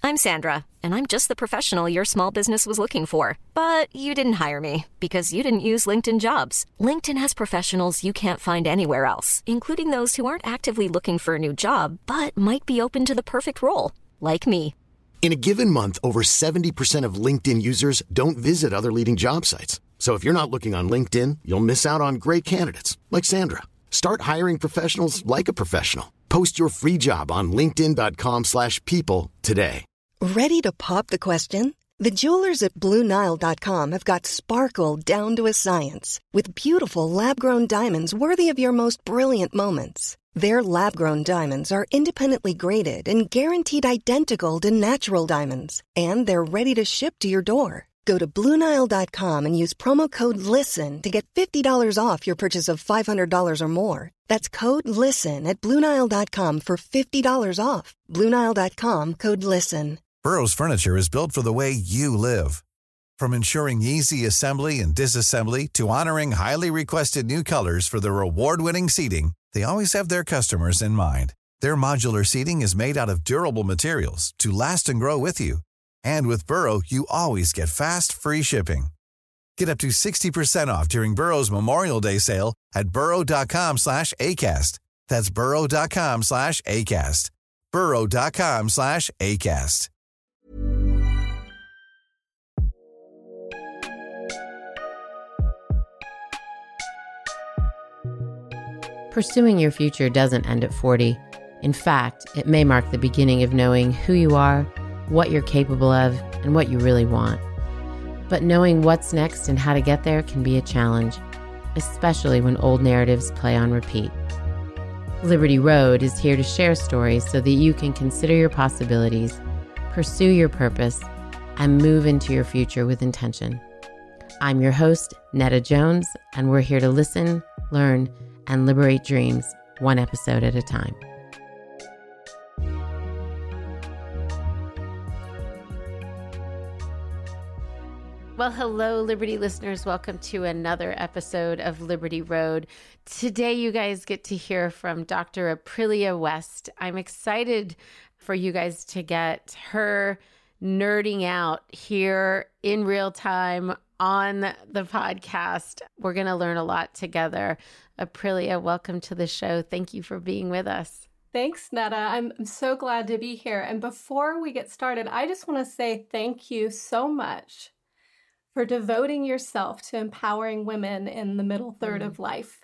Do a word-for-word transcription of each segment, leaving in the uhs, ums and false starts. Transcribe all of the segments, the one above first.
I'm Sandra, and I'm just the professional your small business was looking for. But you didn't hire me because you didn't use LinkedIn Jobs. LinkedIn has professionals you can't find anywhere else, including those who aren't actively looking for a new job, but might be open to the perfect role, like me. In a given month, over seventy percent of LinkedIn users don't visit other leading job sites. So if you're not looking on LinkedIn, you'll miss out on great candidates like Sandra. Start hiring professionals like a professional. Post your free job on linkedin dot com slash people today. Ready to pop the question? The jewelers at Blue Nile dot com have got sparkle down to a science with beautiful lab-grown diamonds worthy of your most brilliant moments. Their lab-grown diamonds are independently graded and guaranteed identical to natural diamonds, and they're ready to ship to your door. Go to Blue Nile dot com and use promo code LISTEN to get fifty dollars off your purchase of five hundred dollars or more. That's code LISTEN at Blue Nile dot com for fifty dollars off. Blue Nile dot com, code LISTEN. Burrow's furniture is built for the way you live. From ensuring easy assembly and disassembly to honoring highly requested new colors for their award-winning seating, they always have their customers in mind. Their modular seating is made out of durable materials to last and grow with you. And with Burrow, you always get fast, free shipping. Get up to sixty percent off during Burrow's Memorial Day sale at burrow dot com slash ACAST. That's burrow dot com slash ACAST. burrow dot com slash ACAST. Pursuing your future doesn't end at forty. In fact, it may mark the beginning of knowing who you are, what you're capable of, and what you really want. But knowing what's next and how to get there can be a challenge, especially when old narratives play on repeat. Liberty Road is here to share stories so that you can consider your possibilities, pursue your purpose, and move into your future with intention. I'm your host, Netta Jones, and we're here to listen, learn, and liberate dreams one episode at a time. Well, hello, Liberty listeners. Welcome to another episode of Liberty Road. Today, you guys get to hear from Doctor Aprilia West. I'm excited for you guys to get her nerding out here in real time on the podcast. We're going to learn a lot together. Aprilia, welcome to the show. Thank you for being with us. Thanks, Netta. I'm, I'm so glad to be here. And before we get started, I just want to say thank you so much for devoting yourself to empowering women in the middle third mm. of life.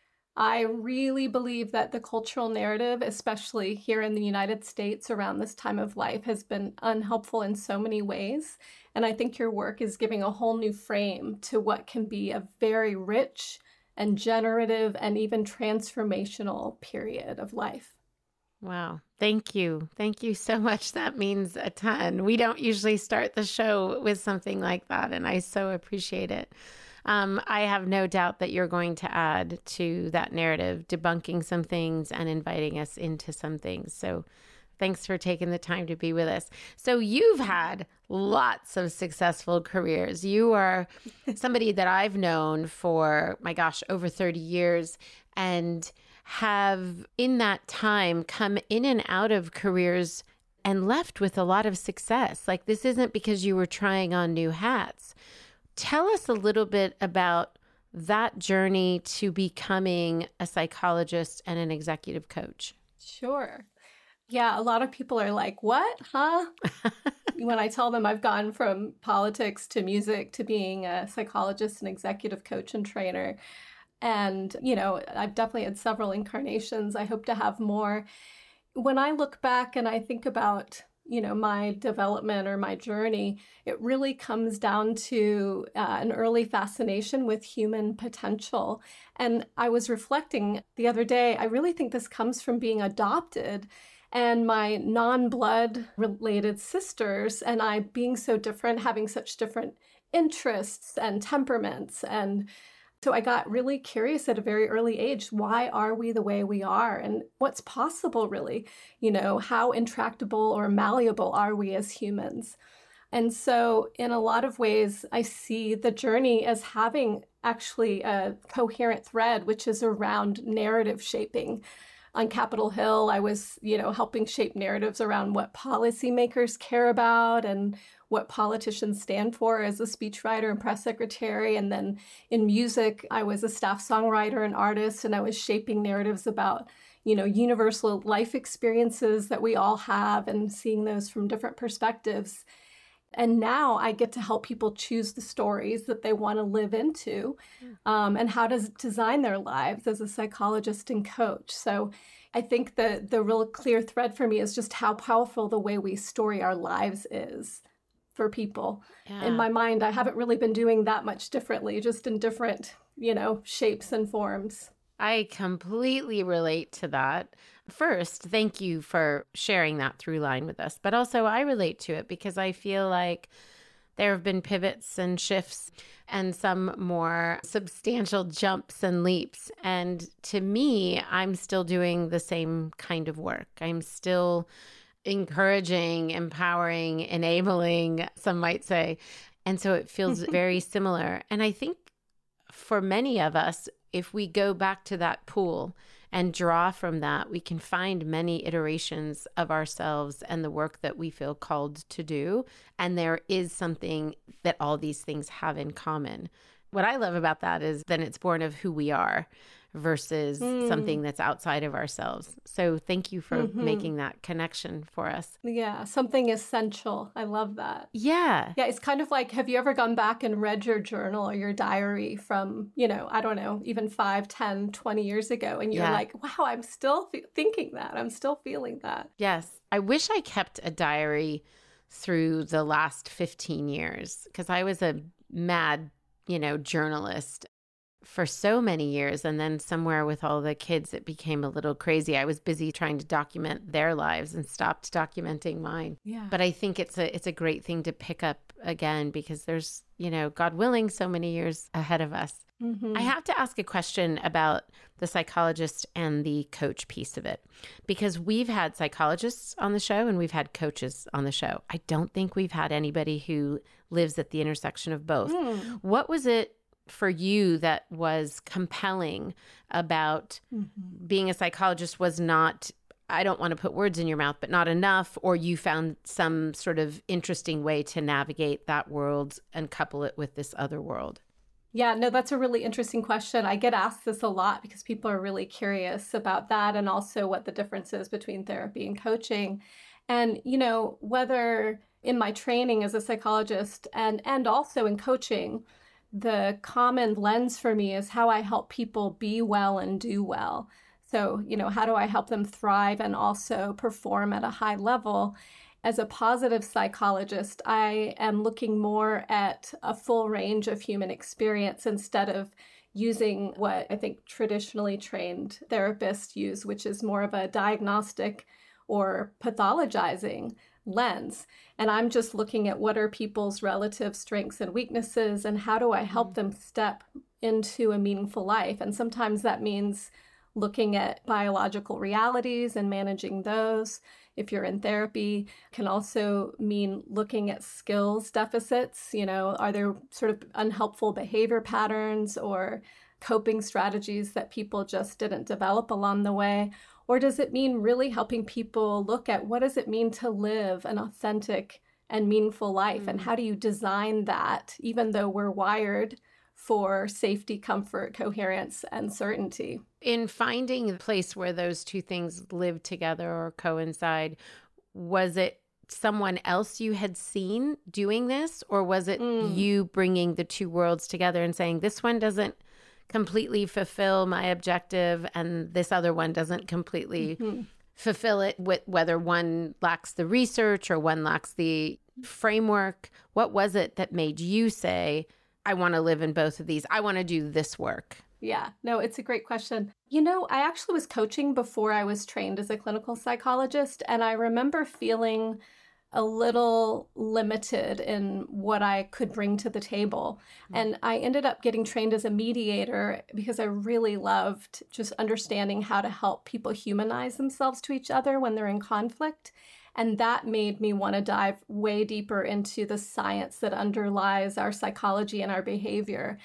I really believe that the cultural narrative, especially here in the United States around this time of life, has been unhelpful in so many ways. And I think your work is giving a whole new frame to what can be a very rich and generative and even transformational period of life. Wow. Thank you. Thank you so much. That means a ton. We don't usually start the show with something like that, and I so appreciate it. Um, I have no doubt that you're going to add to that narrative, debunking some things and inviting us into some things. So thanks for taking the time to be with us. So you've had lots of successful careers. You are somebody that I've known for, my gosh, over thirty years, and have in that time come in and out of careers and left with a lot of success. Like, this isn't because you were trying on new hats. Tell us a little bit about that journey to becoming a psychologist and an executive coach. Sure. Yeah, a lot of people are like, what, huh? When I tell them I've gone from politics to music to being a psychologist and executive coach and trainer. And, you know, I've definitely had several incarnations. I hope to have more. When I look back and I think about, you know, my development or my journey, it really comes down to uh, an early fascination with human potential. And I was reflecting the other day, I really think this comes from being adopted and my non-blood related sisters and I being so different, having such different interests and temperaments. And so I got really curious at a very early age. Why are we the way we are? And what's possible, really? You know, how intractable or malleable are we as humans? And so in a lot of ways, I see the journey as having actually a coherent thread, which is around narrative shaping. on Capitol Hill, I was, you know, helping shape narratives around what policymakers care about and what politicians stand for as a speechwriter and press secretary. And then in music, I was a staff songwriter and artist, and I was shaping narratives about, you know, universal life experiences that we all have and seeing those from different perspectives. And now I get to help people choose the stories that they want to live into um, and how to design their lives as a psychologist and coach. So I think the, the real clear thread for me is just how powerful the way we story our lives is for people. Yeah. In my mind, I haven't really been doing that much differently, just in different, you know, shapes and forms. I completely relate to that. First, thank you for sharing that through line with us. But also I relate to it because I feel like there have been pivots and shifts and some more substantial jumps and leaps. And to me, I'm still doing the same kind of work. I'm still encouraging, empowering, enabling, some might say. And so it feels very similar. And I think for many of us, if we go back to that pool and draw from that, we can find many iterations of ourselves and the work that we feel called to do. And there is something that all these things have in common. What I love about that is then it's born of who we are versus mm. something that's outside of ourselves. So thank you for mm-hmm. making that connection for us. Yeah, something essential. I love that. Yeah. Yeah, it's kind of like, have you ever gone back and read your journal or your diary from, you know, I don't know, even five, ten, twenty years ago, and you're yeah. like, wow, I'm still f- thinking that. I'm still feeling that. Yes. I wish I kept a diary through the last fifteen years because I was a mad, you know, journalist for so many years. And then somewhere with all the kids, it became a little crazy. I was busy trying to document their lives and stopped documenting mine. Yeah. But I think it's a it's a great thing to pick up again because there's, you know, God willing, so many years ahead of us. Mm-hmm. I have to ask a question about the psychologist and the coach piece of it, because we've had psychologists on the show and we've had coaches on the show. I don't think we've had anybody who lives at the intersection of both. Mm. What was it for you that was compelling about mm-hmm. being a psychologist? Was not, I don't want to put words in your mouth, but not enough, or you found some sort of interesting way to navigate that world and couple it with this other world? Yeah, no, that's a really interesting question. I get asked this a lot because people are really curious about that and also what the difference is between therapy and coaching. And, you know, whether in my training as a psychologist and, and also in coaching, the common lens for me is how I help people be well and do well. So, you know, how do I help them thrive and also perform at a high level? As a positive psychologist, I am looking more at a full range of human experience instead of using what I think traditionally trained therapists use, which is more of a diagnostic or pathologizing lens. And I'm just looking at what are people's relative strengths and weaknesses and how do I help them step into a meaningful life. And sometimes that means looking at biological realities and managing those. If you're in therapy, can also mean looking at skills deficits. You know, are there sort of unhelpful behavior patterns or coping strategies that people just didn't develop along the way? Or does it mean really helping people look at what does it mean to live an authentic and meaningful life? Mm-hmm. And how do you design that, even though we're wired for safety, comfort, coherence, and certainty? In finding a place where those two things live together or coincide, was it someone else you had seen doing this? Or was it mm. you bringing the two worlds together and saying, this one doesn't completely fulfill my objective and this other one doesn't completely mm-hmm. fulfill it, with whether one lacks the research or one lacks the framework? What was it that made you say, I want to live in both of these? I want to do this work. Yeah, no, it's a great question. You know, I actually was coaching before I was trained as a clinical psychologist, and I remember feeling a little limited in what I could bring to the table. Mm-hmm. And I ended up getting trained as a mediator because I really loved just understanding how to help people humanize themselves to each other when they're in conflict. And that made me want to dive way deeper into the science that underlies our psychology and our behavior.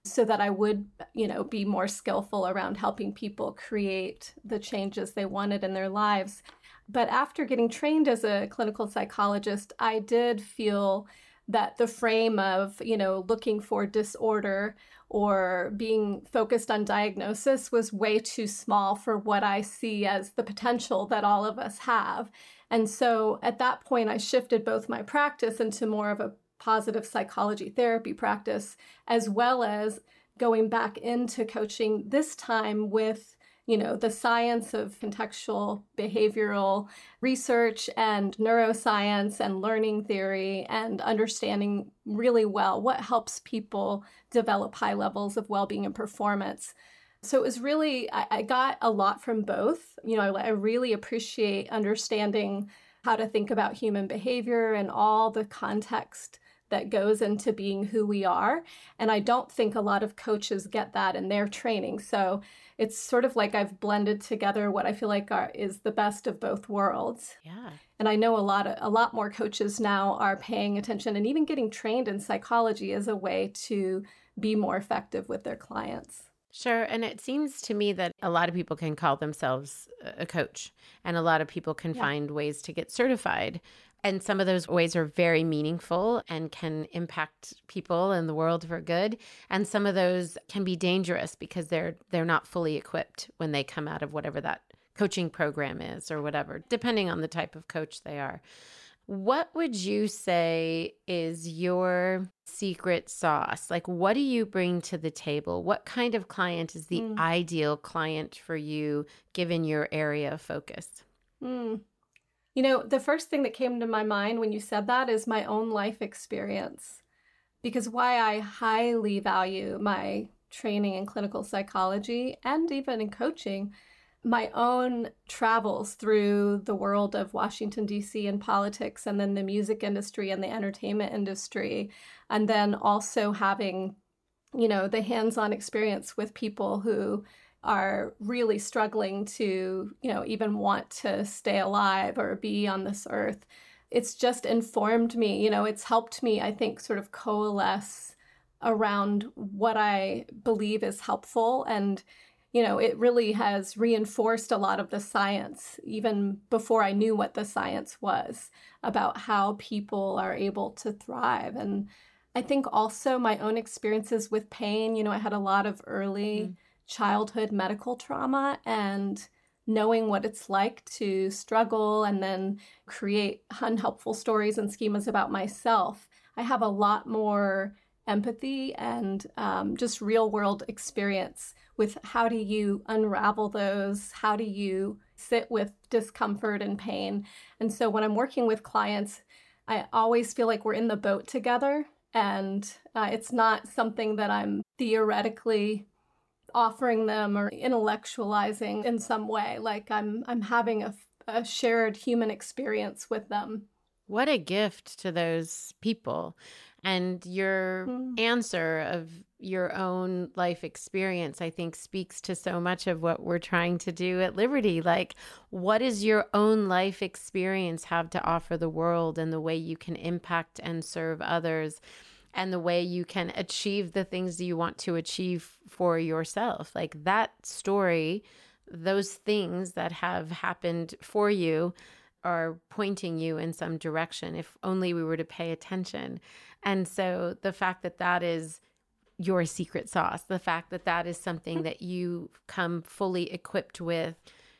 so that I would, you know, be more skillful around helping people create the changes they wanted in their lives. But after getting trained as a clinical psychologist, I did feel that the frame of, you know, looking for disorder or being focused on diagnosis was way too small for what I see as the potential that all of us have. And so at that point, I shifted both my practice into more of a positive psychology therapy practice, as well as going back into coaching, this time with, you know, the science of contextual behavioral research and neuroscience and learning theory, and understanding really well what helps people develop high levels of well-being and performance. So it was really, I, I got a lot from both. You know, I, I really appreciate understanding how to think about human behavior and all the context that goes into being who we are. And I don't think a lot of coaches get that in their training. So it's sort of like I've blended together what I feel like are, is the best of both worlds. Yeah. And I know a lot of, a lot more coaches now are paying attention and even getting trained in psychology as a way to be more effective with their clients. Sure. And it seems to me that a lot of people can call themselves a coach, and a lot of people can yeah. find ways to get certified. And some of those ways are very meaningful and can impact people in the world for good. And some of those can be dangerous because they're they're not fully equipped when they come out of whatever that coaching program is or whatever, depending on the type of coach they are. What would you say is your secret sauce? Like, what do you bring to the table? What kind of client is the mm. ideal client for you, given your area of focus? Mm. You know, the first thing that came to my mind when you said that is my own life experience. Because why I highly value my training in clinical psychology and even in coaching, my own travels through the world of Washington, D C and politics, and then the music industry and the entertainment industry. And then also having, you know, the hands-on experience with people who are really struggling to, you know, even want to stay alive or be on this earth. It's just informed me, you know, it's helped me, I think, sort of coalesce around what I believe is helpful. And, you know, it really has reinforced a lot of the science, even before I knew what the science was, about how people are able to thrive. And I think also my own experiences with pain, you know, I had a lot of early mm. childhood medical trauma, and knowing what it's like to struggle and then create unhelpful stories and schemas about myself, I have a lot more empathy and um, just real world experience with how do you unravel those? How do you sit with discomfort and pain? And so when I'm working with clients, I always feel like we're in the boat together, and uh, it's not something that I'm theoretically offering them or intellectualizing in some way. Like I'm I'm having a, a shared human experience with them. What a gift to those people. And your mm. answer of your own life experience, I think, speaks to so much of what we're trying to do at Liberty. Like, what does your own life experience have to offer the world, and the way you can impact and serve others, and the way you can achieve the things you want to achieve for yourself? Like, that story, those things that have happened for you are pointing you in some direction, if only we were to pay attention. And so the fact that that is your secret sauce, the fact that that is something that you come fully equipped with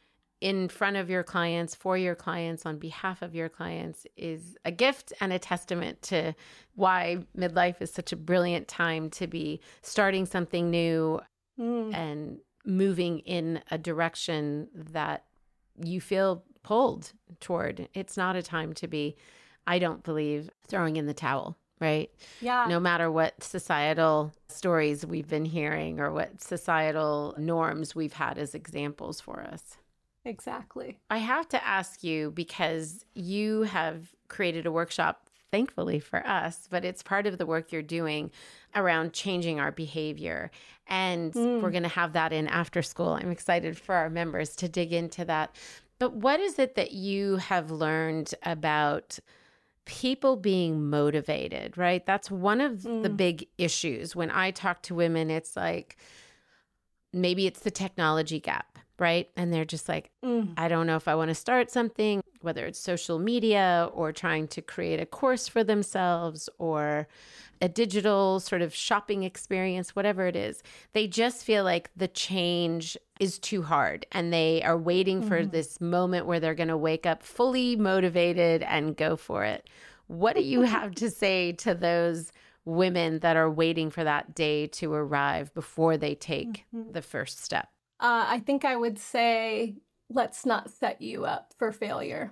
in front of your clients, for your clients, on behalf of your clients, is a gift and a testament to why midlife is such a brilliant time to be starting something new mm. and moving in a direction that you feel pulled toward. It's not a time to be, I don't believe, throwing in the towel, right? Yeah. No matter what societal stories we've been hearing or what societal norms we've had as examples for us. Exactly. I have to ask you, because you have created a workshop, thankfully for us, but it's part of the work you're doing around changing our behavior. And mm. we're going to have that in after school. I'm excited for our members to dig into that. But what is it that you have learned about people being motivated, right? That's one of Mm. the big issues. When I talk to women, it's like, maybe it's the technology gap, right? And they're just like, Mm. I don't know if I want to start something, whether it's social media or trying to create a course for themselves or a digital sort of shopping experience, whatever it is. They just feel like the change is too hard and they are waiting mm-hmm. for this moment where they're going to wake up fully motivated and go for it. What do you have to say to those women that are waiting for that day to arrive before they take mm-hmm. the first step? Uh, I think I would say, let's not set you up for failure.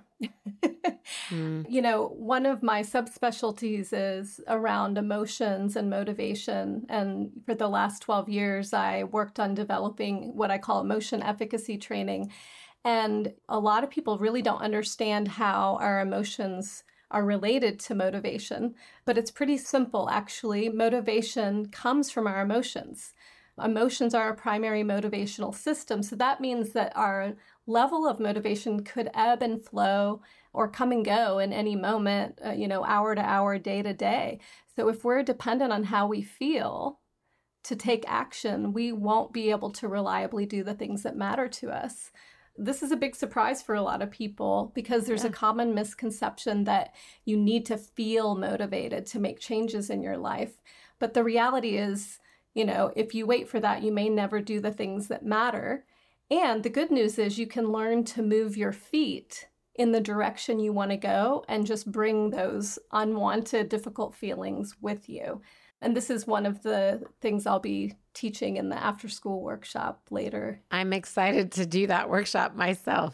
mm. You know, one of my subspecialties is around emotions and motivation. And for the last twelve years, I worked on developing what I call emotion efficacy training. And a lot of people really don't understand how our emotions are related to motivation. But it's pretty simple, actually. Motivation comes from our emotions. Emotions are our primary motivational system. So that means that our level of motivation could ebb and flow or come and go in any moment, uh, you know, hour to hour, day to day. So if we're dependent on how we feel to take action, we won't be able to reliably do the things that matter to us. This is a big surprise for a lot of people because there's yeah. a common misconception that you need to feel motivated to make changes in your life. But the reality is, you know, if you wait for that, you may never do the things that matter. And the good news is you can learn to move your feet in the direction you want to go and just bring those unwanted, difficult feelings with you. And this is one of the things I'll be teaching in the after-school workshop later. I'm excited to do that workshop myself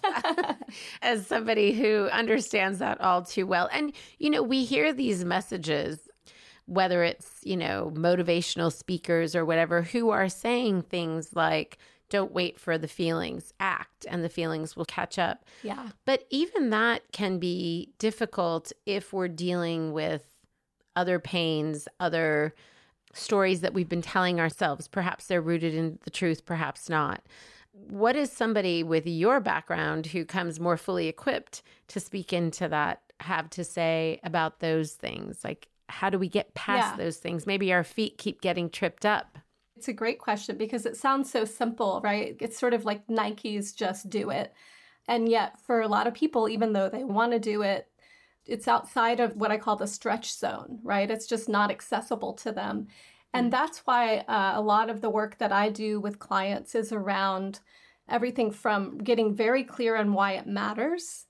as somebody who understands that all too well. And, you know, we hear these messages, whether it's, you know, motivational speakers or whatever, who are saying things like, don't wait for the feelings, act, and the feelings will catch up. Yeah. But even that can be difficult if we're dealing with other pains, other stories that we've been telling ourselves. Perhaps they're rooted in the truth, perhaps not. What is somebody with your background who comes more fully equipped to speak into that have to say about those things? Like, how do we get past yeah. those things? Maybe our feet keep getting tripped up. It's a great question because it sounds so simple, right? It's sort of like Nike's just do it. And yet for a lot of people, even though they want to do it, it's outside of what I call the stretch zone, right? It's just not accessible to them. And that's why uh, a lot of the work that I do with clients is around everything from getting very clear on why it matters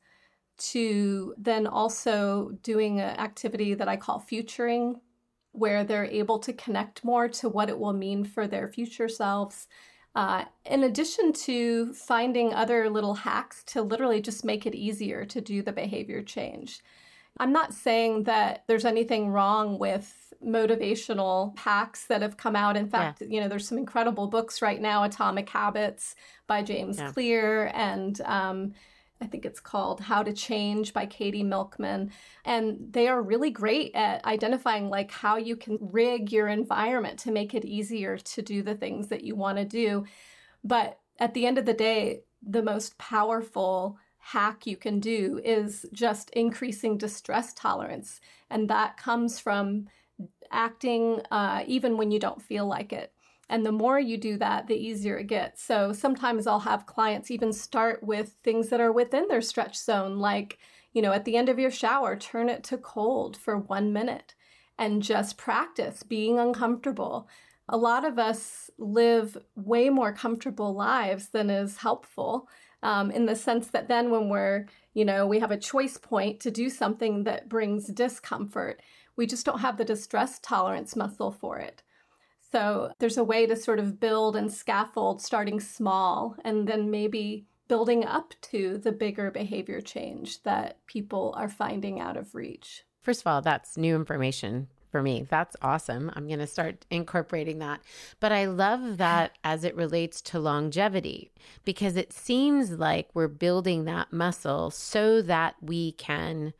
to then also doing an activity that I call futuring, where they're able to connect more to what it will mean for their future selves. Uh, in addition to finding other little hacks to literally just make it easier to do the behavior change. I'm not saying that there's anything wrong with motivational hacks that have come out. In fact, yeah. you know, there's some incredible books right now, Atomic Habits by James yeah. Clear, and um, I think it's called How to Change by Katie Milkman. And they are really great at identifying like how you can rig your environment to make it easier to do the things that you want to do. But at the end of the day, the most powerful hack you can do is just increasing distress tolerance. And that comes from acting uh, even when you don't feel like it. And the more you do that, the easier it gets. So sometimes I'll have clients even start with things that are within their stretch zone, like, you know, at the end of your shower, turn it to cold for one minute and just practice being uncomfortable. A lot of us live way more comfortable lives than is helpful, um, in the sense that then when we're, you know, we have a choice point to do something that brings discomfort, we just don't have the distress tolerance muscle for it. So there's a way to sort of build and scaffold starting small and then maybe building up to the bigger behavior change that people are finding out of reach. First of all, that's new information for me. That's awesome. I'm going to start incorporating that. But I love that as it relates to longevity, because it seems like we're building that muscle so that we can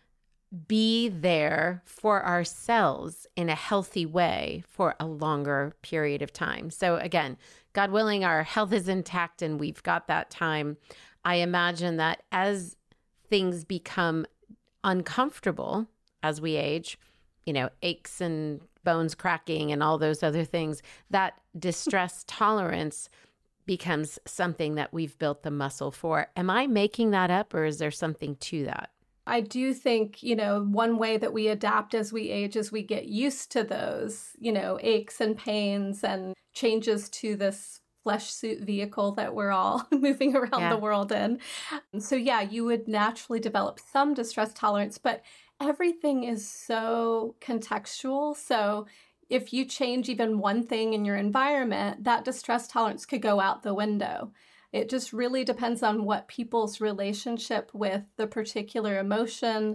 be there for ourselves in a healthy way for a longer period of time. So again, God willing, our health is intact and we've got that time. I imagine that as things become uncomfortable as we age, you know, aches and bones cracking and all those other things, that distress tolerance becomes something that we've built the muscle for. Am I making that up, or is there something to that? I do think, you know, one way that we adapt as we age is we get used to those, you know, aches and pains and changes to this flesh suit vehicle that we're all moving around Yeah. the world in. So yeah, you would naturally develop some distress tolerance, but everything is so contextual. So if you change even one thing in your environment, that distress tolerance could go out the window. It just really depends on what people's relationship with the particular emotion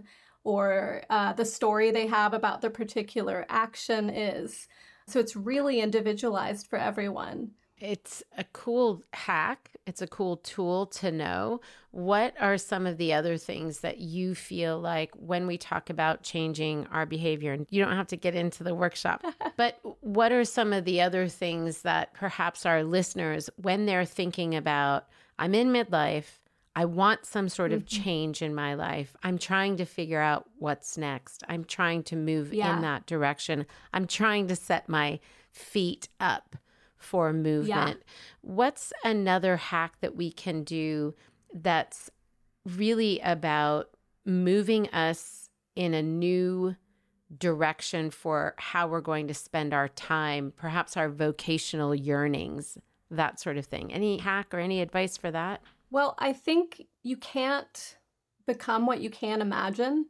or uh, the story they have about the particular action is. So it's really individualized for everyone. It's a cool hack. It's a cool tool to know. What are some of the other things that you feel like when we talk about changing our behavior? And you don't have to get into the workshop, but what are some of the other things that perhaps our listeners, when they're thinking about, I'm in midlife, I want some sort of Mm-hmm. change in my life. I'm trying to figure out what's next. I'm trying to move Yeah. in that direction. I'm trying to set my feet up for movement. What's another hack that we can do that's really about moving us in a new direction for how we're going to spend our time, perhaps our vocational yearnings, that sort of thing? Any hack or any advice for that? Well, I think you can't become what you can't imagine.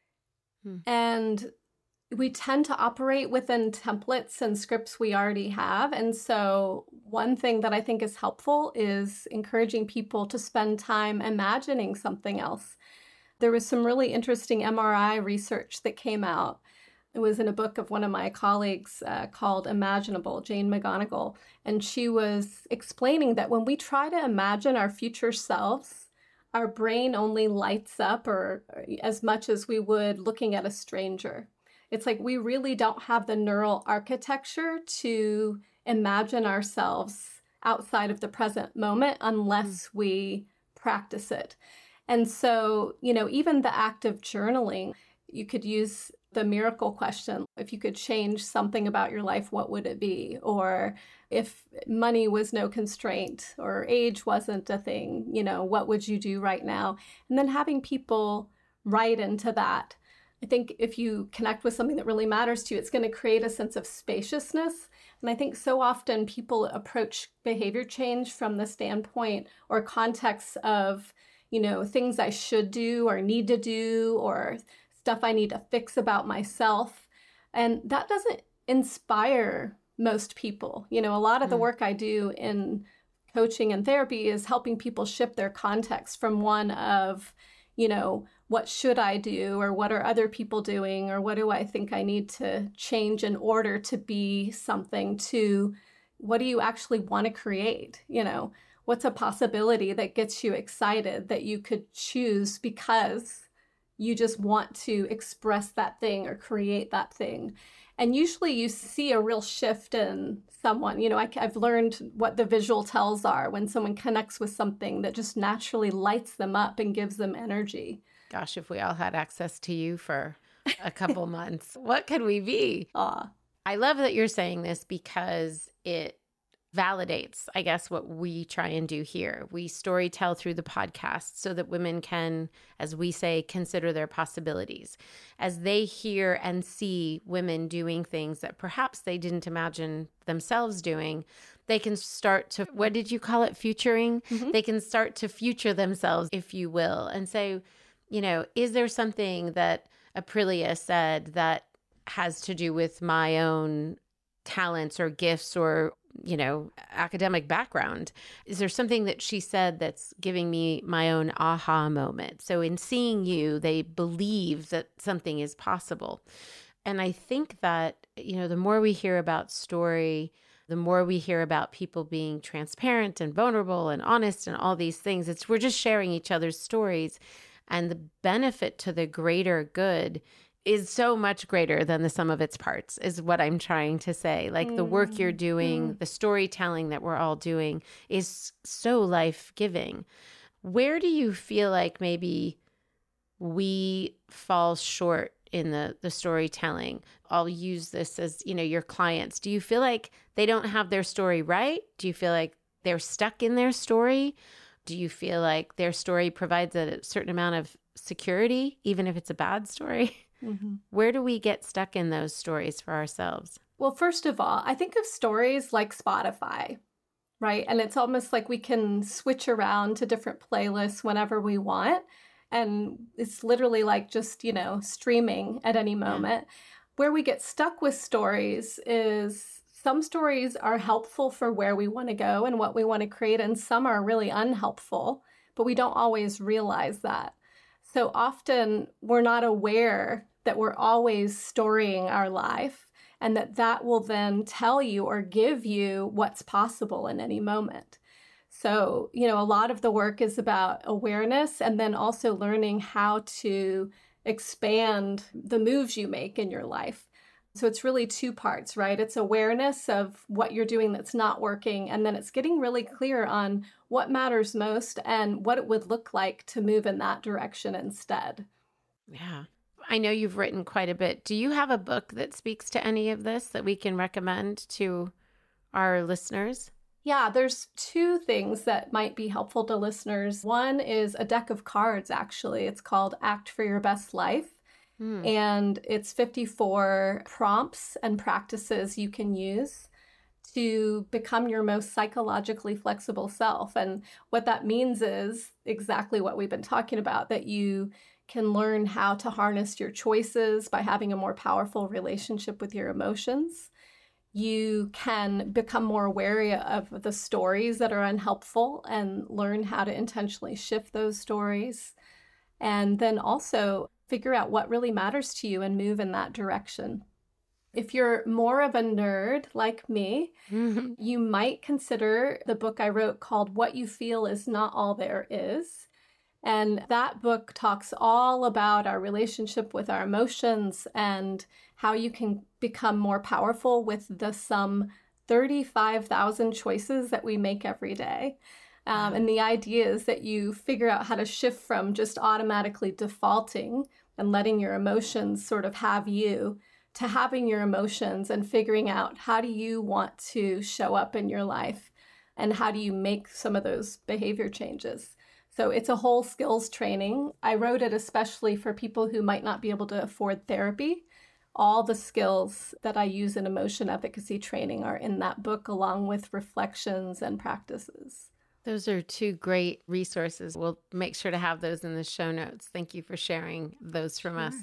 Hmm. And we tend to operate within templates and scripts we already have. And so one thing that I think is helpful is encouraging people to spend time imagining something else. There was some really interesting M R I research that came out. It was in a book of one of my colleagues uh, called Imaginable, Jane McGonigal. And she was explaining that when we try to imagine our future selves, our brain only lights up or, or as much as we would looking at a stranger. It's like we really don't have the neural architecture to imagine ourselves outside of the present moment unless mm. we practice it. And so, you know, even the act of journaling, you could use the miracle question. If you could change something about your life, what would it be? Or if money was no constraint or age wasn't a thing, you know, what would you do right now? And then having people write into that. I think if you connect with something that really matters to you, it's going to create a sense of spaciousness. And I think so often people approach behavior change from the standpoint or context of, you know, things I should do or need to do or stuff I need to fix about myself. And that doesn't inspire most people. You know, a lot of the work I do in coaching and therapy is helping people shift their context from one of, you know, what should I do or what are other people doing or what do I think I need to change in order to be something to what do you actually want to create? You know, what's a possibility that gets you excited that you could choose because you just want to express that thing or create that thing. And usually you see a real shift in someone. You know, I, I've learned what the visual tells are when someone connects with something that just naturally lights them up and gives them energy. Gosh, if we all had access to you for a couple months, what could we be? Aw. I love that you're saying this because it validates, I guess, what we try and do here. We story tell through the podcast so that women can, as we say, consider their possibilities. As they hear and see women doing things that perhaps they didn't imagine themselves doing, they can start to, what did you call it, futuring? Mm-hmm. They can start to future themselves, if you will, and say, you know, is there something that Aprilia said that has to do with my own talents or gifts or, you know, academic background? Is there something that she said that's giving me my own aha moment? So in seeing you, they believe that something is possible. And I think that, you know, the more we hear about story, the more we hear about people being transparent and vulnerable and honest and all these things, it's we're just sharing each other's stories. And the benefit to the greater good is so much greater than the sum of its parts, is what I'm trying to say. Like mm. the work you're doing, mm. the storytelling that we're all doing is so life-giving. Where do you feel like maybe we fall short in the, the storytelling. I'll use this as, you know, your clients. Do you feel like they don't have their story right? Do you feel like they're stuck in their story? Do you feel like their story provides a certain amount of security, even if it's a bad story? Mm-hmm. Where do we get stuck in those stories for ourselves? Well, first of all, I think of stories like Spotify, right? And it's almost like we can switch around to different playlists whenever we want. And it's literally like just, you know, streaming at any moment. Yeah. Where we get stuck with stories is some stories are helpful for where we want to go and what we want to create, and some are really unhelpful, but we don't always realize that. So often we're not aware that we're always storying our life, and that that will then tell you or give you what's possible in any moment. So, you know, a lot of the work is about awareness and then also learning how to expand the moves you make in your life. So it's really two parts, right? It's awareness of what you're doing that's not working, and then it's getting really clear on what matters most and what it would look like to move in that direction instead. Yeah. I know you've written quite a bit. Do you have a book that speaks to any of this that we can recommend to our listeners? Yeah, there's two things that might be helpful to listeners. One is a deck of cards, actually. It's called Act for Your Best Life. Mm. And it's fifty-four prompts and practices you can use to become your most psychologically flexible self. And what that means is exactly what we've been talking about, that you can learn how to harness your choices by having a more powerful relationship with your emotions. You can become more wary of the stories that are unhelpful and learn how to intentionally shift those stories. And then also figure out what really matters to you and move in that direction. If you're more of a nerd like me, mm-hmm. you might consider the book I wrote called What You Feel Is Not All There Is. And that book talks all about our relationship with our emotions and how you can become more powerful with the some thirty-five thousand choices that we make every day. Um, and the idea is that you figure out how to shift from just automatically defaulting and letting your emotions sort of have you to having your emotions and figuring out how do you want to show up in your life and how do you make some of those behavior changes. So it's a whole skills training. I wrote it especially for people who might not be able to afford therapy. All the skills that I use in emotion efficacy training are in that book, along with reflections and practices. Those are two great resources. We'll make sure to have those in the show notes. Thank you for sharing those from sure. us.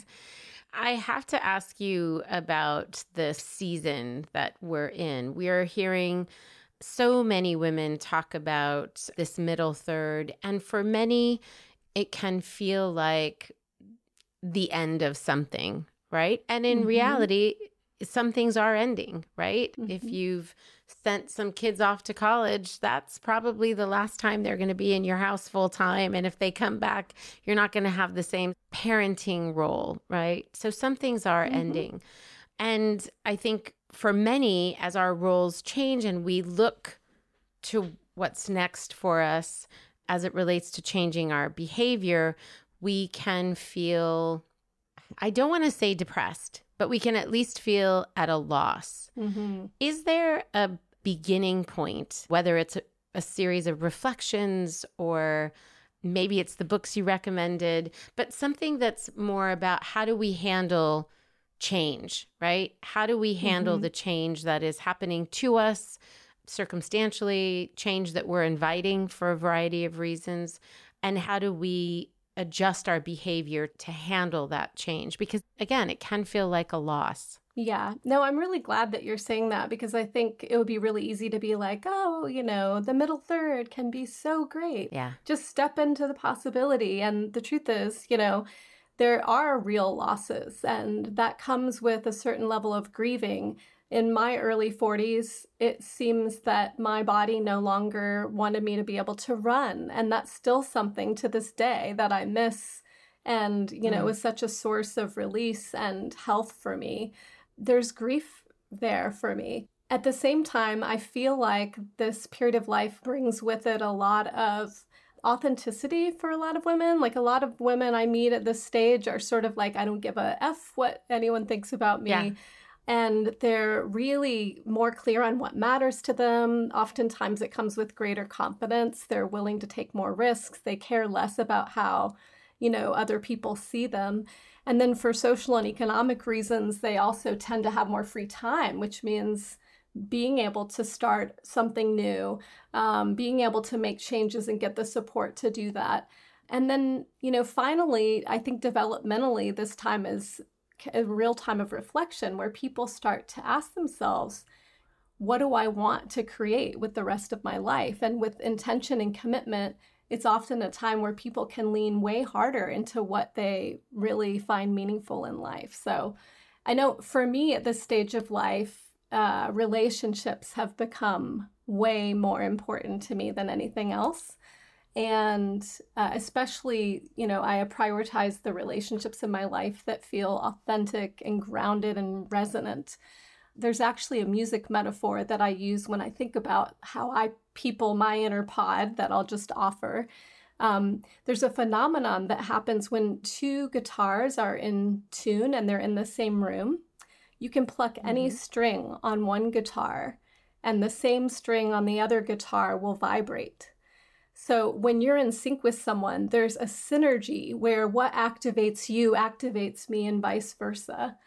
I have to ask you about the season that we're in. We are hearing so many women talk about this middle third, and for many, it can feel like the end of something, right? And in mm-hmm. reality, some things are ending, right? Mm-hmm. If you've sent some kids off to college, that's probably the last time they're going to be in your house full time. And if they come back, you're not going to have the same parenting role, right? So some things are mm-hmm. ending. And I think for many, as our roles change and we look to what's next for us as it relates to changing our behavior, we can feel, I don't want to say depressed, but we can at least feel at a loss. Mm-hmm. Is there a beginning point, whether it's a, a series of reflections or maybe it's the books you recommended, but something that's more about how do we handle change, right? How do we handle mm-hmm. the change that is happening to us circumstantially, change that we're inviting for a variety of reasons, and how do we adjust our behavior to handle that change? Because again, it can feel like a loss. Yeah. No, I'm really glad that you're saying that, because I think it would be really easy to be like, oh, you know, the middle third can be so great. Yeah. Just step into the possibility. And the truth is, you know, there are real losses, and that comes with a certain level of grieving. In my early forties, it seems that my body no longer wanted me to be able to run. And that's still something to this day that I miss. And, you know, mm. it was such a source of release and health for me. There's grief there for me. At the same time, I feel like this period of life brings with it a lot of authenticity for a lot of women. Like a lot of women I meet at this stage are sort of like, I don't give a F what anyone thinks about me. Yeah. And they're really more clear on what matters to them. Oftentimes it comes with greater confidence. They're willing to take more risks. They care less about how, you know, other people see them. And then for social and economic reasons, they also tend to have more free time, which means being able to start something new, um, being able to make changes and get the support to do that. And then, you know, finally, I think developmentally, this time is a real time of reflection where people start to ask themselves, what do I want to create with the rest of my life? And with intention and commitment, it's often a time where people can lean way harder into what they really find meaningful in life. So I know for me at this stage of life, uh, relationships have become way more important to me than anything else. And uh, especially, you know, I prioritize the relationships in my life that feel authentic and grounded and resonant. There's actually a music metaphor that I use when I think about how I people my inner pod that I'll just offer. Um, there's a phenomenon that happens when two guitars are in tune and they're in the same room. You can pluck mm-hmm. any string on one guitar and the same string on the other guitar will vibrate. So when you're in sync with someone, there's a synergy where what activates you activates me and vice versa.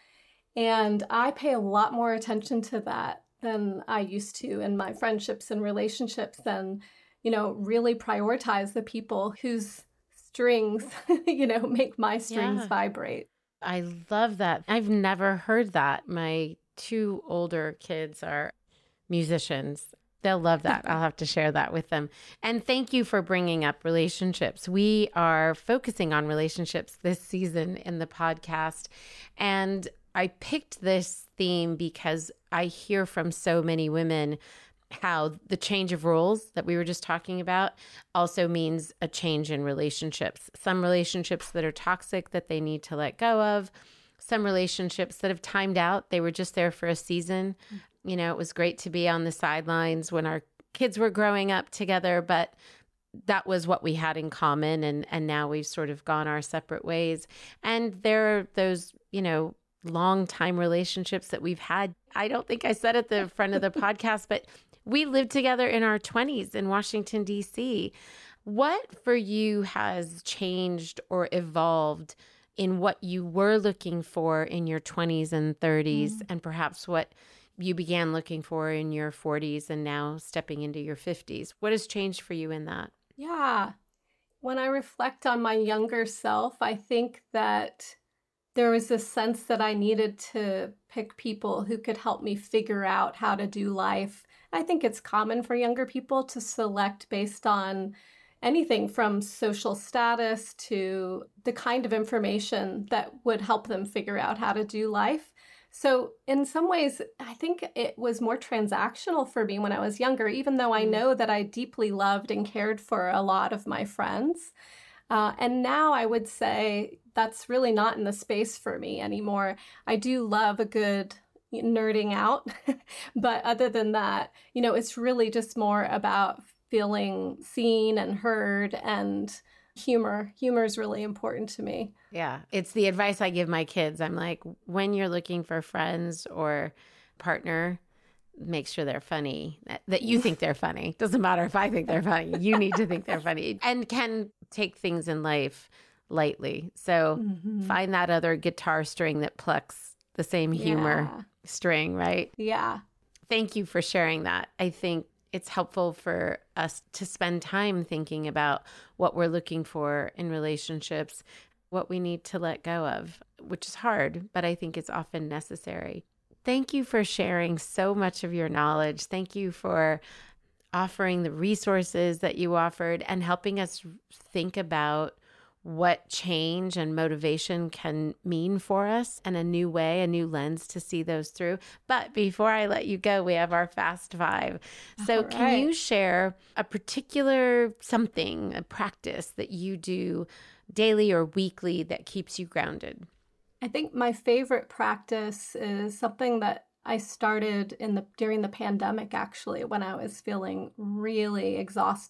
And I pay a lot more attention to that than I used to in my friendships and relationships, and, you know, really prioritize the people whose strings, you know, make my strings yeah. vibrate. I love that. I've never heard that. My two older kids are musicians. They'll love that. I'll have to share that with them. And thank you for bringing up relationships. We are focusing on relationships this season in the podcast. And I picked this theme because I hear from so many women how the change of roles that we were just talking about also means a change in relationships. Some relationships that are toxic that they need to let go of. Some relationships that have timed out. They were just there for a season. You know, it was great to be on the sidelines when our kids were growing up together, but that was what we had in common. And, and now we've sort of gone our separate ways. And there are those, you know, long time relationships that we've had. I don't think I said at the front of the podcast, but we lived together in our twenties in Washington, D C. What for you has changed or evolved in what you were looking for in your twenties and thirties, mm. and perhaps what you began looking for in your forties and now stepping into your fifties? What has changed for you in that? Yeah. When I reflect on my younger self, I think that there was this sense that I needed to pick people who could help me figure out how to do life. I think it's common for younger people to select based on anything from social status to the kind of information that would help them figure out how to do life. So in some ways, I think it was more transactional for me when I was younger, even though I know that I deeply loved and cared for a lot of my friends. Uh, and now I would say that's really not in the space for me anymore. I do love a good nerding out, but other than that, you know, it's really just more about feeling seen and heard, and humor. Humor is really important to me. Yeah. It's the advice I give my kids. I'm like, when you're looking for friends or partner, make sure they're funny, that, that you think they're funny. Doesn't matter if I think they're funny. You need to think they're funny and can take things in life lightly. So mm-hmm. find that other guitar string that plucks the same humor yeah. string, right? Yeah. Thank you for sharing that. I think it's helpful for us to spend time thinking about what we're looking for in relationships, what we need to let go of, which is hard, but I think it's often necessary. Thank you for sharing so much of your knowledge. Thank you for offering the resources that you offered and helping us think about what change and motivation can mean for us, and a new way, a new lens to see those through. But before I let you go, we have our Fast Five. So right. Can you share a particular something, a practice that you do daily or weekly that keeps you grounded? I think my favorite practice is something that I started in the during the pandemic, actually, when I was feeling really exhausted.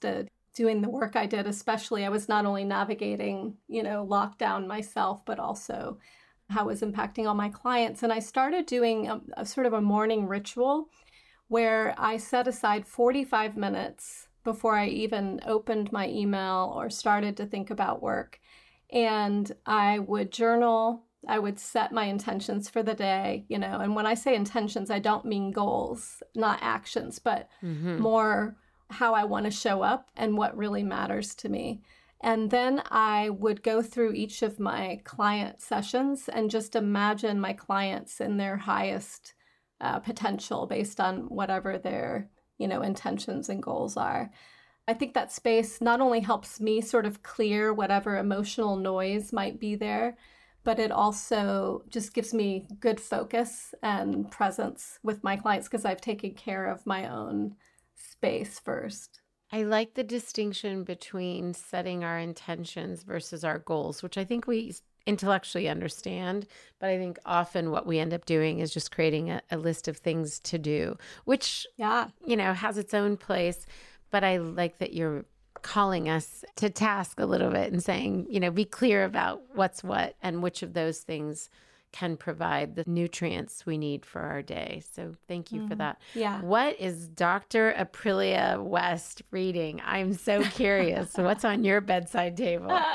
doing the work I did, especially, I was not only navigating, you know, lockdown myself, but also how it was impacting all my clients. And I started doing a, a sort of a morning ritual where I set aside forty-five minutes before I even opened my email or started to think about work. And I would journal, I would set my intentions for the day, you know, and when I say intentions, I don't mean goals, not actions, but mm-hmm. more how I want to show up and what really matters to me. And then I would go through each of my client sessions and just imagine my clients in their highest uh, potential based on whatever their, you know, intentions and goals are. I think that space not only helps me sort of clear whatever emotional noise might be there, but it also just gives me good focus and presence with my clients because I've taken care of my own space first. I like the distinction between setting our intentions versus our goals, which I think we intellectually understand, but I think often what we end up doing is just creating a, a list of things to do, which, yeah, you know, has its own place. But I like that you're calling us to task a little bit and saying, you know, be clear about what's what and which of those things can provide the nutrients we need for our day. So thank you mm, for that. Yeah. What is Doctor Aprilia West reading? I'm so curious. What's on your bedside table? Uh,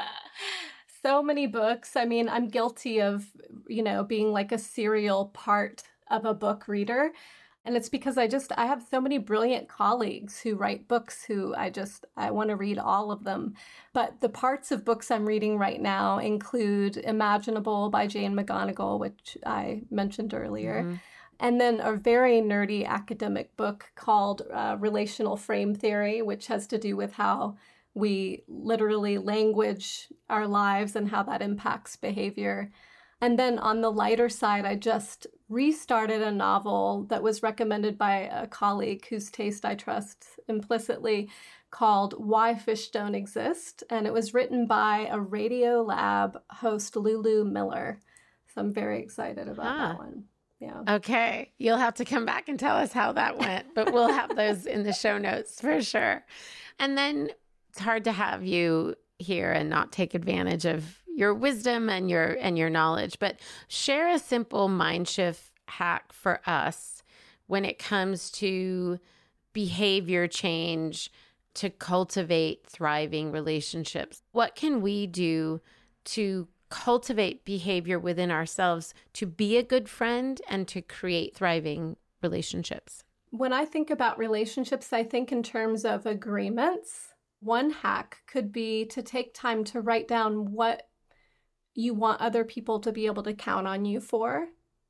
so many books. I mean, I'm guilty of, you know, being like a serial part of a book reader. And it's because I just, I have so many brilliant colleagues who write books who I just, I want to read all of them. But the parts of books I'm reading right now include Imaginable by Jane McGonigal, which I mentioned earlier. Mm-hmm. And then a very nerdy academic book called uh, Relational Frame Theory, which has to do with how we literally language our lives and how that impacts behavior. And then on the lighter side, I just restarted a novel that was recommended by a colleague whose taste I trust implicitly called Why Fish Don't Exist. And it was written by a Radiolab host, Lulu Miller. So I'm very excited about huh. that one. Yeah. Okay. You'll have to come back and tell us how that went, but we'll have those in the show notes for sure. And then it's hard to have you here and not take advantage of your wisdom and your and your knowledge, but share a simple mind shift hack for us when it comes to behavior change to cultivate thriving relationships. What can we do to cultivate behavior within ourselves to be a good friend and to create thriving relationships? When I think about relationships, I think in terms of agreements. One hack could be to take time to write down what you want other people to be able to count on you for,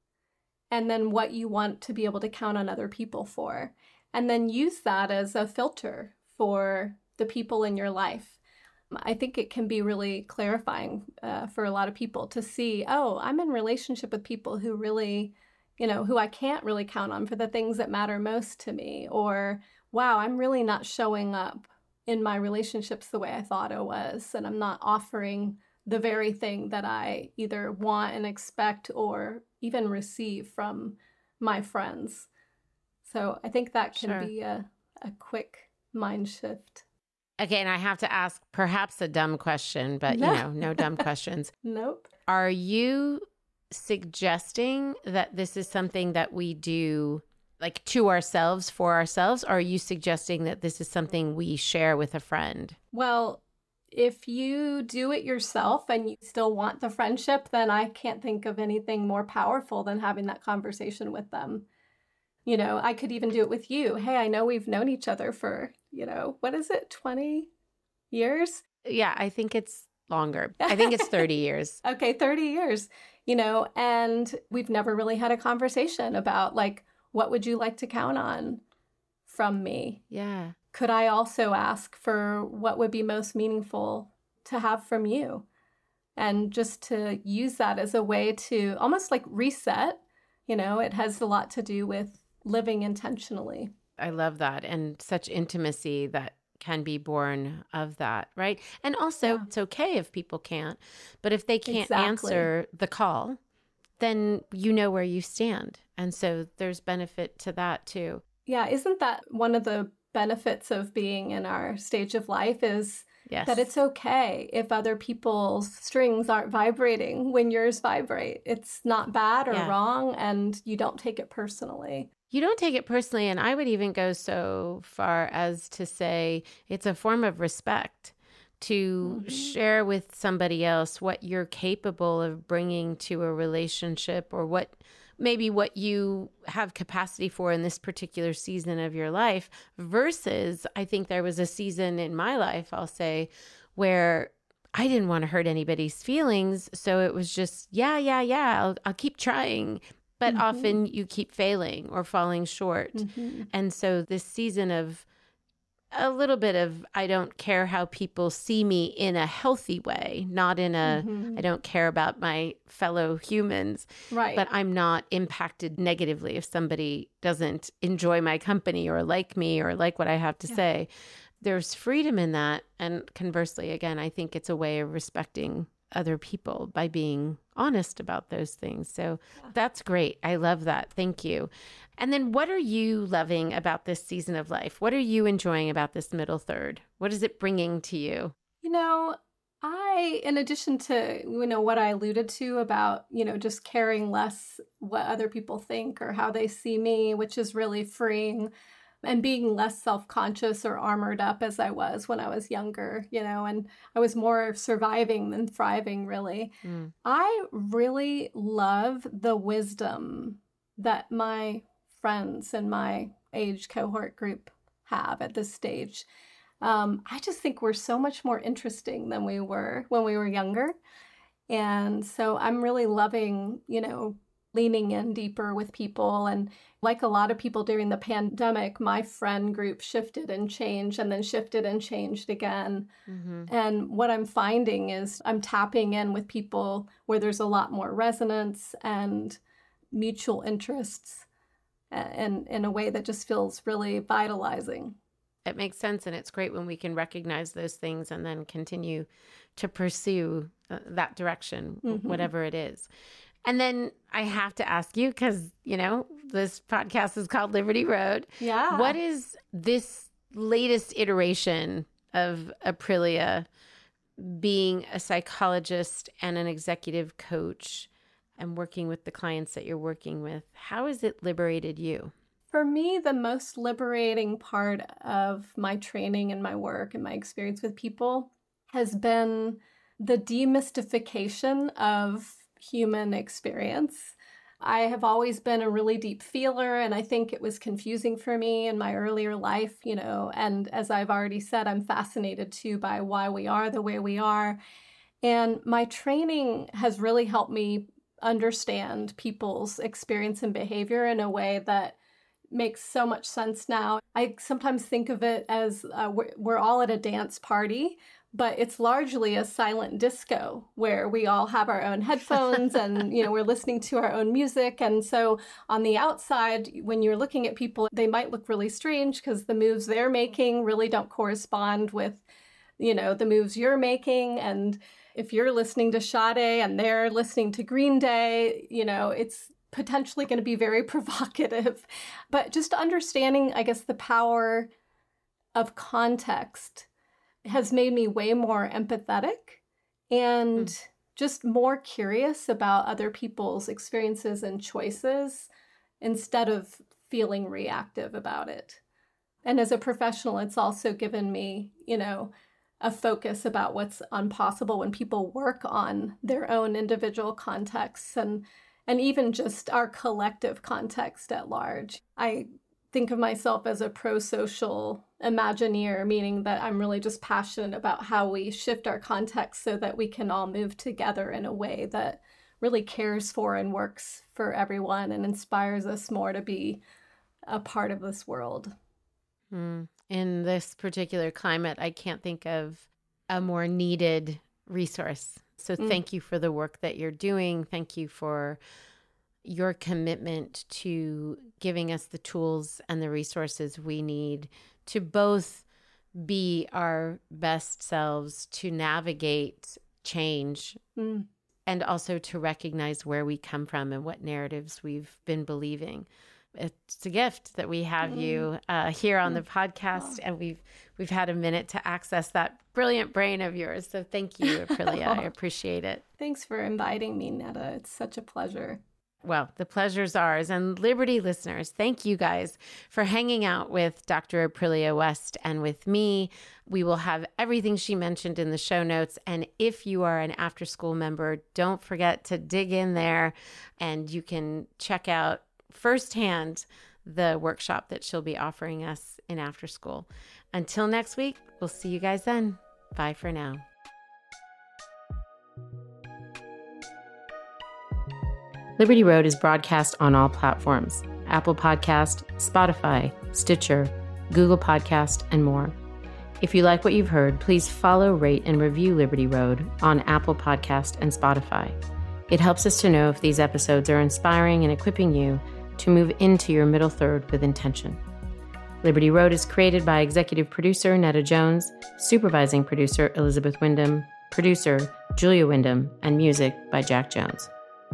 and then what you want to be able to count on other people for, and then use that as a filter for the people in your life. I think it can be really clarifying uh, for a lot of people to see, oh, I'm in relationship with people who really, you know, who I can't really count on for the things that matter most to me, or wow, I'm really not showing up in my relationships the way I thought I was, and I'm not offering the very thing that I either want and expect or even receive from my friends. So I think that can sure. be a, a quick mind shift. Again, I have to ask perhaps a dumb question, but no. you know, no dumb questions. Nope. Are you suggesting that this is something that we do like to ourselves, for ourselves? Or are you suggesting that this is something we share with a friend? Well, if you do it yourself and you still want the friendship, then I can't think of anything more powerful than having that conversation with them. You know, I could even do it with you. Hey, I know we've known each other for, you know, what is it, twenty years? Yeah, I think it's longer. I think it's thirty years. Okay, thirty years, you know, and we've never really had a conversation about like, what would you like to count on from me? Yeah. Could I also ask for what would be most meaningful to have from you? And just to use that as a way to almost like reset, you know, it has a lot to do with living intentionally. I love that. And such intimacy that can be born of that, right? And also, yeah. It's okay if people can't, but if they can't exactly. answer the call, then you know where you stand. And so there's benefit to that too. Yeah, isn't that one of the benefits of being in our stage of life is yes. that it's okay if other people's strings aren't vibrating when yours vibrate. It's not bad or yeah. wrong, and you don't take it personally. You don't take it personally. And I would even go so far as to say it's a form of respect to mm-hmm. share with somebody else what you're capable of bringing to a relationship, or what maybe what you have capacity for in this particular season of your life, versus I think there was a season in my life, I'll say, where I didn't want to hurt anybody's feelings. So it was just, yeah, yeah, yeah, I'll, I'll keep trying. But mm-hmm. often you keep failing or falling short. Mm-hmm. And so this season of a little bit of, I don't care how people see me in a healthy way, not in a, mm-hmm. I don't care about my fellow humans, right? But I'm not impacted negatively if somebody doesn't enjoy my company or like me or like what I have to yeah. say. There's freedom in that. And conversely, again, I think it's a way of respecting other people by being honest about those things. So yeah. that's great. I love that. Thank you. And then what are you loving about this season of life? What are you enjoying about this middle third? What is it bringing to you? You know, I, in addition to, you know, what I alluded to about, you know, just caring less what other people think or how they see me, which is really freeing, and being less self-conscious or armored up as I was when I was younger, you know, and I was more surviving than thriving, really. Mm. I really love the wisdom that my friends in my age cohort group have at this stage. Um, I just think we're so much more interesting than we were when we were younger. And so I'm really loving, you know, leaning in deeper with people. And like a lot of people during the pandemic, my friend group shifted and changed and then shifted and changed again. Mm-hmm. And what I'm finding is I'm tapping in with people where there's a lot more resonance and mutual interests, and in a way that just feels really vitalizing. It makes sense. And it's great when we can recognize those things and then continue to pursue uh, that direction, mm-hmm. whatever it is. And then I have to ask you, because, you know, this podcast is called Liberty Road. Yeah. What is this latest iteration of Aprilia, being a psychologist and an executive coach and working with the clients that you're working with? How has it liberated you? For me, the most liberating part of my training and my work and my experience with people has been the demystification of human experience. I have always been a really deep feeler, and I think it was confusing for me in my earlier life, you know, and as I've already said, I'm fascinated too by why we are the way we are. And my training has really helped me understand people's experience and behavior in a way that makes so much sense now. I sometimes think of it as uh, we're, we're all at a dance party, but it's largely a silent disco where we all have our own headphones and, you know, we're listening to our own music. And so on the outside, when you're looking at people, they might look really strange because the moves they're making really don't correspond with, you know, the moves you're making. And if you're listening to Sade and they're listening to Green Day, you know, it's potentially going to be very provocative. But just understanding, I guess, the power of context has made me way more empathetic and mm. just more curious about other people's experiences and choices instead of feeling reactive about it. And as a professional, it's also given me, you know, a focus about what's impossible when people work on their own individual contexts and and even just our collective context at large. I think of myself as a pro-social Imagineer, meaning that I'm really just passionate about how we shift our context so that we can all move together in a way that really cares for and works for everyone and inspires us more to be a part of this world. Mm. In this particular climate, I can't think of a more needed resource. So mm. thank you for the work that you're doing. Thank you for your commitment to giving us the tools and the resources we need to both be our best selves, to navigate change, mm. and also to recognize where we come from and what narratives we've been believing. it's a gift that we have mm. you uh, here on the podcast, and we've we've had a minute to access that brilliant brain of yours. So thank you, Aprilia. I appreciate it. Thanks for inviting me, Netta. It's such a pleasure. Well, the pleasure's ours. And Liberty listeners, thank you guys for hanging out with Doctor Aprilia West and with me. We will have everything she mentioned in the show notes. And if you are an after school member, don't forget to dig in there, and you can check out firsthand the workshop that she'll be offering us in after school. Until next week, we'll see you guys then. Bye for now. Liberty Road is broadcast on all platforms: Apple Podcast, Spotify, Stitcher, Google Podcast, and more. If you like what you've heard, please follow, rate, and review Liberty Road on Apple Podcast and Spotify. It helps us to know if these episodes are inspiring and equipping you to move into your middle third with intention. Liberty Road is created by executive producer Netta Jones, supervising producer Elizabeth Wyndham, producer Julia Wyndham, and music by Jack Jones.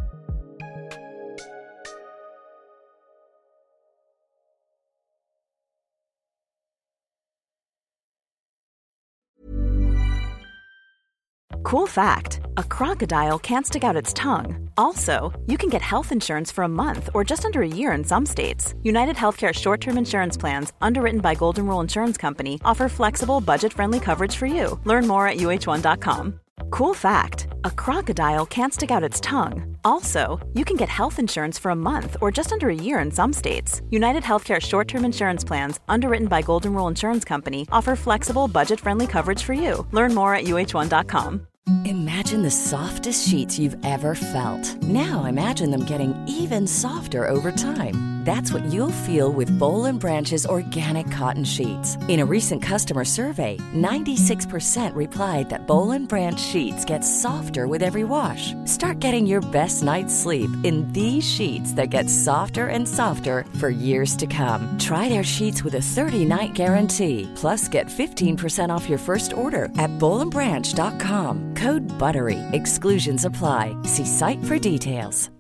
Cool fact, a crocodile can't stick out its tongue. Also, you can get health insurance for a month or just under a year in some states. United Healthcare short-term insurance plans, underwritten by Golden Rule Insurance Company, offer flexible, budget-friendly coverage for you. Learn more at U H one dot com. Cool fact, a crocodile can't stick out its tongue. Also, you can get health insurance for a month or just under a year in some states. United Healthcare short-term insurance plans, underwritten by Golden Rule Insurance Company, offer flexible, budget-friendly coverage for you. Learn more at U H one dot com. Imagine the softest sheets you've ever felt. Now imagine them getting even softer over time. That's what you'll feel with Boll and Branch's organic cotton sheets. In a recent customer survey, ninety-six percent replied that Boll and Branch sheets get softer with every wash. Start getting your best night's sleep in these sheets that get softer and softer for years to come. Try their sheets with a thirty-night guarantee. Plus, get fifteen percent off your first order at boll and branch dot com. Code BUTTERY. Exclusions apply. See site for details.